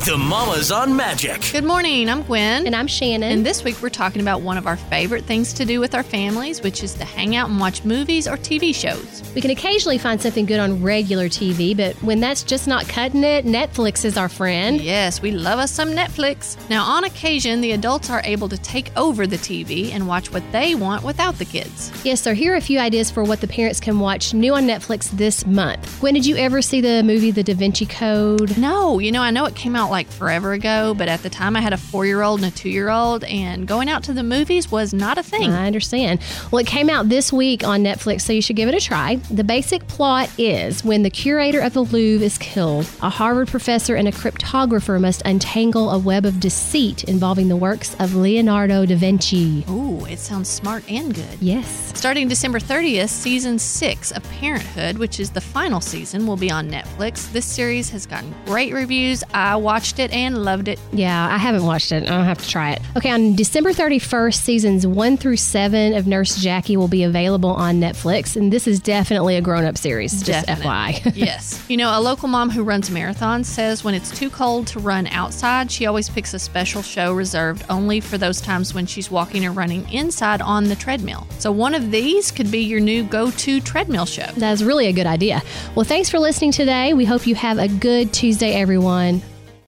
The Mamas on Magic. Good morning, I'm Gwen. And I'm Shannon. And this week we're talking about one of our favorite things to do with our families, which is to hang out and watch movies or TV shows. We can occasionally find something good on regular TV, but when that's just not cutting it, Netflix is our friend. Yes, we love us some Netflix. Now, on occasion, the adults are able to take over the TV and watch what they want without the kids. Yes, so here are a few ideas for what the parents can watch new on Netflix this month. When did you ever see the movie The Da Vinci Code? No, I know it came out like forever ago, but at the time I had a 4-year-old and a 2-year-old, and going out to the movies was not a thing. I understand. Well, it came out this week on Netflix, so you should give it a try. The basic plot is when the curator of the Louvre is killed, a Harvard professor and a cryptographer must untangle a web of deceit involving the works of Leonardo da Vinci. Ooh, it sounds smart and good. Yes. Starting December 30th, Season 6 of Parenthood, which is the final season, will be on Netflix. This series has gotten great reviews. I watched it and loved it. Yeah, I haven't watched it. I'll have to try it. Okay, on December 31st, Seasons 1 through 7 of Nurse Jackie will be available on Netflix, and this is definitely a grown-up series, just FYI. Yes. A local mom who runs marathons says when it's too cold to run outside, she always picks a special show reserved only for those times when she's walking or running inside on the treadmill. So one of these could be your new go-to treadmill show. That's really a good idea. Well, thanks for listening today. We hope you have a good Tuesday, everyone.